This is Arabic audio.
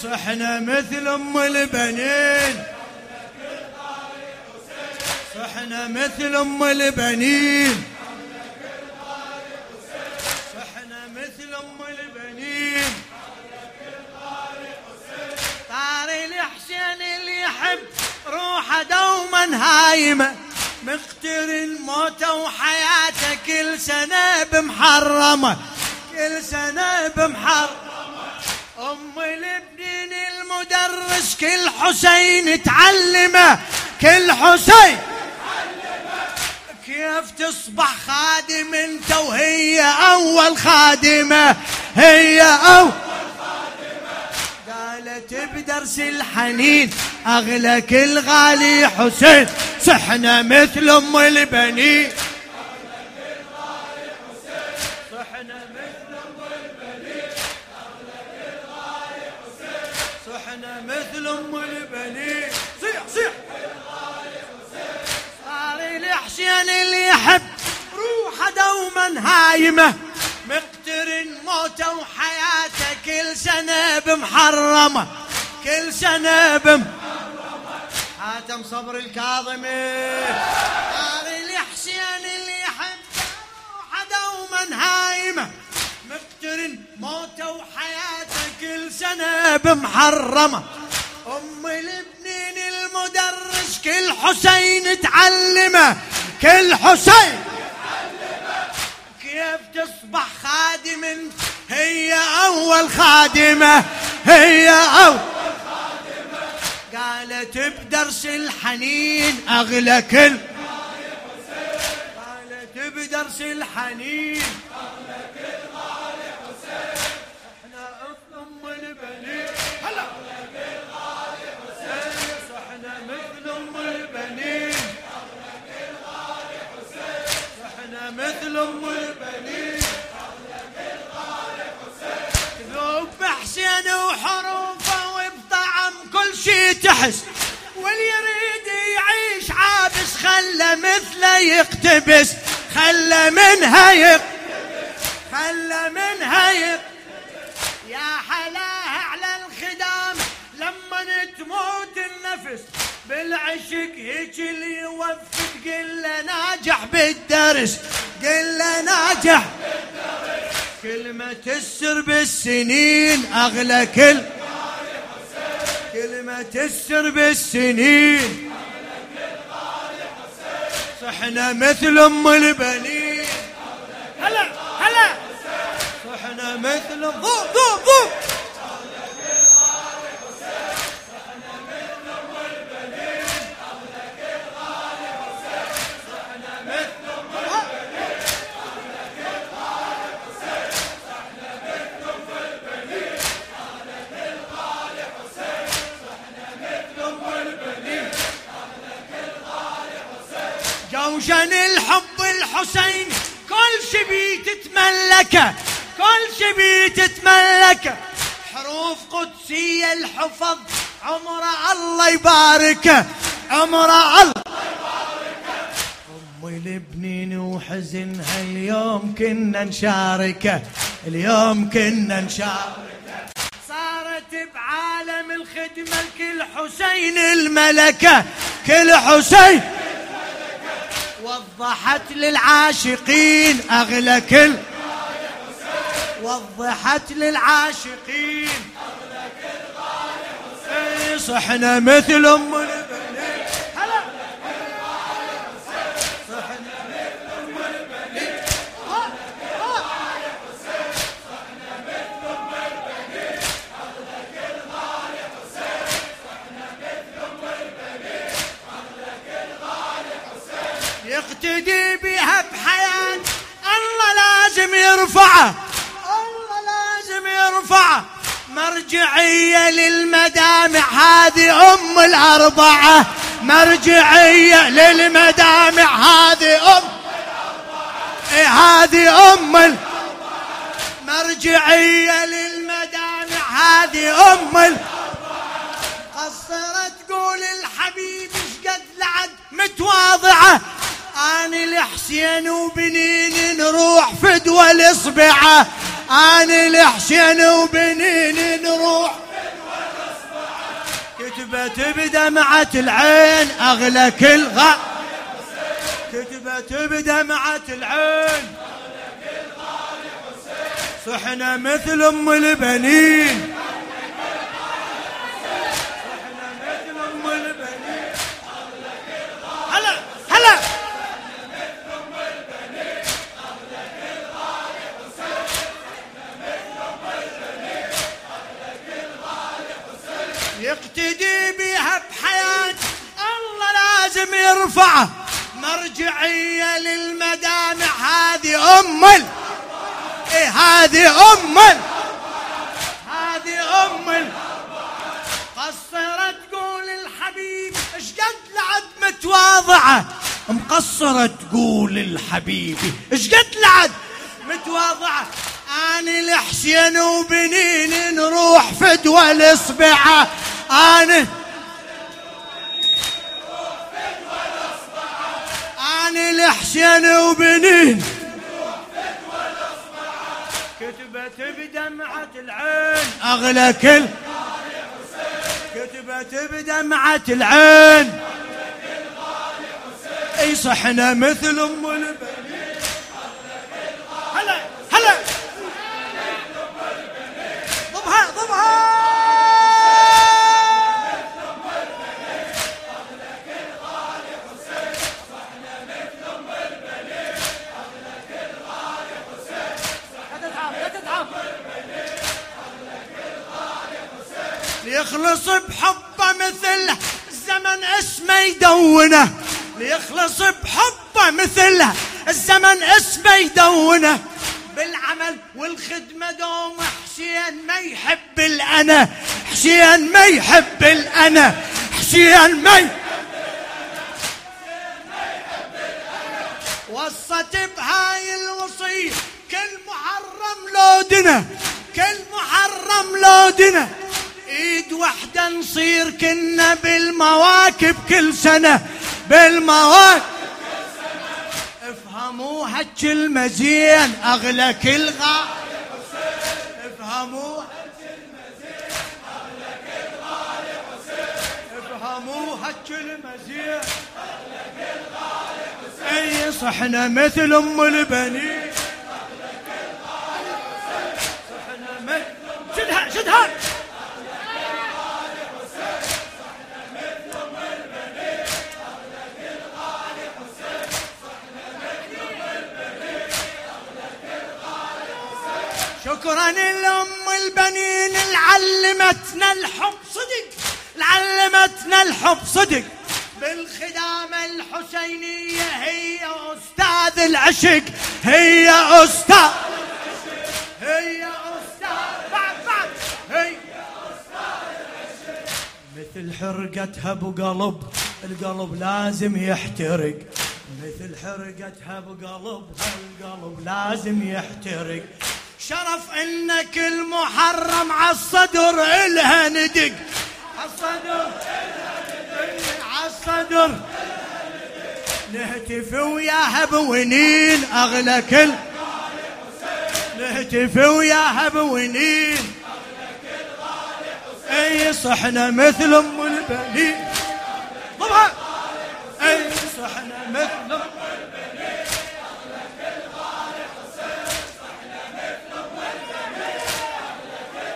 صحنا مثل ام البنين، صحنا مثل ام البنين، صحنا مثل ام البنين. طاري الحسين اللي يحب روحه دوما هايمه، مقترن موته وحياته كل سنه بمحرمه، كل سنه بمحرمه. ام البنين المدرس كل حسين تعلمه، كل حسين كيف تصبح خادم انت وهي اول خادمه، هي اول خادمه. قالت بدرس الحنين اغلى كل غالي حسين، صحنا مثل ام البنين، صحنا مثل ام البنين، صحنا مثل ام البنين. صيح صيح. صار الحسين اللي يحب روحه دوما هايمه، مقترن موته وحياته كل سنه بمحرمه، كل سنه بمحرمه. حاتم صبر الكاظمي. صار الحسين اللي يحب روحه دوما هايمه، مقترن موته وحياته كل سنه بمحرمه. ام البنين المدرس كل حسين تعلمه، كل حسين كيف تصبح خادم انت هي اول خادمه، هي اول خادمه. قالت بدرس الحنين اغلى كل، قالت بدرس الحنين اغلى كل غالي حسين. احنا ام البنين هلا صحنا مثل ام البنين، صحنا مثل ام البنين. ذوب حسين وحروفه وبطعم كل شي تحس، واللي يريد يعيش عابس خلى مثله يقتبس، خلى منها يقتبس، خلى منها يقتبس. يا حلاها على الخدام لما تموت النفس، بالعشق هيك اللي يوفق قل ناجح بالدرس، قل ناجح بالدرس. كلمة السر بالسنين أغلى كل، كلمة السر بالسنين أغلى كل غالي حسين. صحنا مثل أم البنين هلا هلا، صحنا مثل ضوب ضوب ضوب. جوشن الحب الحسين كل شي تتملكه، كل شي تتملكه. حروف قدسية الحفظ عمره الله يباركه، عمره الله يباركه. ام البنين وحزنها اليوم كنا نشاركه، اليوم كنا نشاركه. صارت بعالم الخدمة كل حسين الملكة، كل حسين وضحت للعاشقين أغلى كل، وضحت للعاشقين أغلى كل غالي حسين. صحنا مثل أم البنين هلا، صحنا مثل أم البنين، صحنا مثل أم البنين أغلى كل غالي حسين. صحنا مثل أم البنين أغلى كل غالي حسين. يقتدي بها بحياة الله لازم يرفعه، الله لازم يرفعه. مرجعية للمدامع هذه أم الأربعة، مرجعية للمدامع هذه أم الأربعة، هذه أم الأربعة. مرجعية للمدامع هذه أم الأربعة. قصرت تقول الحبيب شقد لعد متواضعة، أنا الحسين وبنين نروح فدوى الإصبعة، أنا الحسين وبنين نروح فدوى كتبت بدمعة العين أغلى كل غالي، كتبت بدمعة العين صحنا مثل أم البنين، صحنا مثل أم البنين. هلا هلا يقتدي بها بحياة الله لازم يرفعه مرجعية للمدامع. هذه إيه هذه هذه قصرت تقول الحبيب ايش قد لعد متواضعة، مقصرة تقول الحبيب ايش قد لعد متواضعة. أنا الحسين وبنين نروح فدوى الإصبعة، أنا الحسين وبنين كتبت بدمعة العين أغلى كل، كتبت بدمعة العين اي صحنا مثل أم البنين. هلا هلا ضبها ضبها ليخلص بحبه مثله الزمن اسمه يدونه، ليخلص بحبه مثله الزمن اسمه يدونه. بالعمل والخدمة دوم حسين ما يحب الأنا، حسين ما يحب الأنا، حسين ما يحب الأنا. وصت بهاي الوصية كل محرم لودنا، كل محرم لودنا ايد وحدة نصير كنا بالمواكب كل سنة، بالمواكب كل سنة. افهموا هالكلمة زين أغلى كل غالي حسين، افهموا هالكلمة زين أغلى كل غالي حسين، افهموا هالكلمة زين أغلى كل غالي حسين. اي صحنا مثل أم البنين، أغلى كل غالي حسين، صحنا مثل شدها شدها شكرا لأم البنين علمتنا الحب صدق، علمتنا الحب صدق. بالخدامة الحسينية هي أستاذ العشق، هي أستاذ العشق، هي أستاذ بعد هي أستاذ العشق. مثل حرقتها بقلب القلب لازم يحترق، مثل حرقتها بقلبها القلب لازم يحترق. شرف انك المحرم عالصدر الها ندق، عالصدر عالصدر نهتف وياها بونين أغلى كل، نهتف وياها بونين أغلى كل غالي حسين. اي صحنا مثل أم البنين.